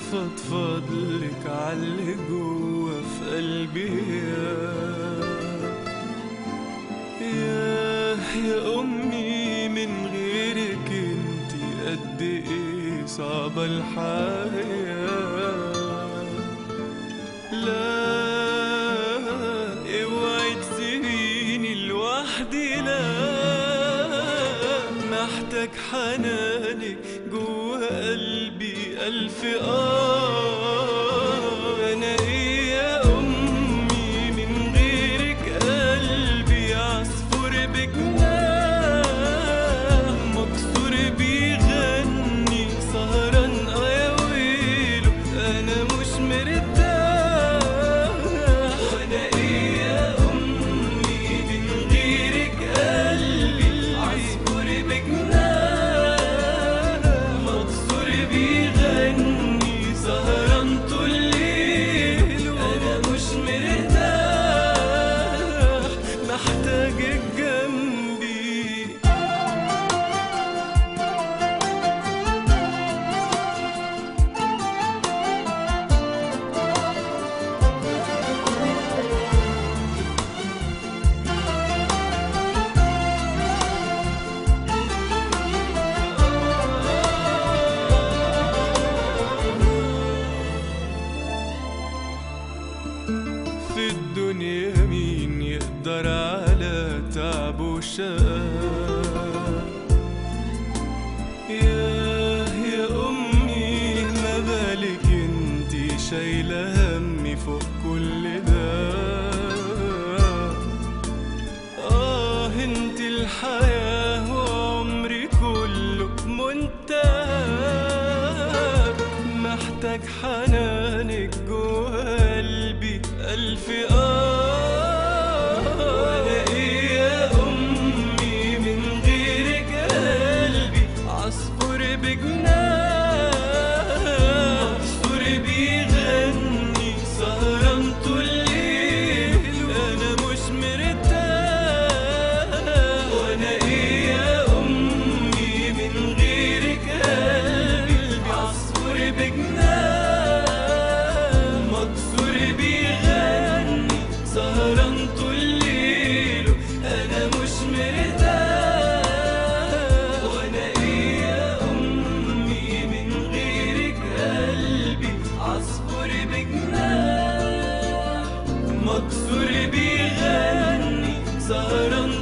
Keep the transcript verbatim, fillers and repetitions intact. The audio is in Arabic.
فضفضلك عاللي جوا في قلبي. يا يا أمي من غيرك انتي قد ايه صعبة الحياة. لا اوعي تسيبيني لوحدي، لا محتاج حنانك جوا قلبي ألف آه. أنا إيه يا أمي من غيرك قلبي عصفور بجناح مكسور بيغني سهران آه يا ويله أنا مش مرتاح. وأنا إيه يا أمي من غيرك قلبي عصفور بجناح مكسور بيغني سهران طول الليل أنا مش مرتاح محتاجك جنبي. في الدنيا مين يقدر على تعب وشقاء؟ يا يا أمي ما بالك انتي شايلة همي فوق كل ده. آه انتي الحياة وعمري كله منتهى محتاج حنانك جوا قلبي ألف آه. وأنا إيه يا أمي من غيرك قلبي عصفور بجناح مكسور بيغني سهران طول الليل أنا مش مرتاح. وأنا إيه يا أمي من غيرك قلبي عصفور بجناح مكسور بيغني سهران طول الليل أنا مش مرتاح. وأنا إيه يا أمي من غيرك قلبي عصفور بجناح مكسور بيغني سهران